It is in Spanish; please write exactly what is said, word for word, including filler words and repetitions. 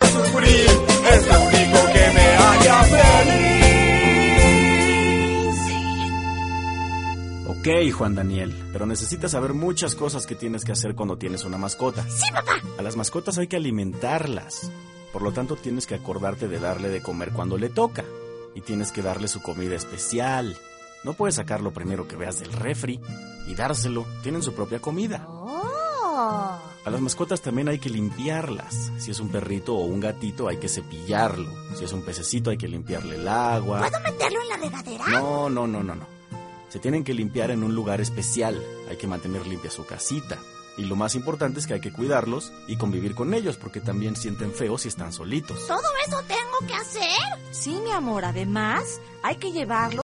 sufrir, es lo único que me haría feliz. Ok, Juan Daniel, pero necesitas saber muchas cosas que tienes que hacer cuando tienes una mascota. Sí, papá. A las mascotas hay que alimentarlas. Por lo tanto, tienes que acordarte de darle de comer cuando le toca. Y tienes que darle su comida especial. No puedes sacar lo primero que veas del refri y dárselo. Tienen su propia comida. Oh. A las mascotas también hay que limpiarlas. Si es un perrito o un gatito, hay que cepillarlo. Si es un pececito, hay que limpiarle el agua. ¿Puedo meterlo en la regadera? No, no, no, no, no. Se tienen que limpiar en un lugar especial. Hay que mantener limpia su casita. Y lo más importante es que hay que cuidarlos y convivir con ellos, porque también sienten feo si están solitos. ¿Todo eso tengo que hacer? Sí, mi amor, además hay que llevarlo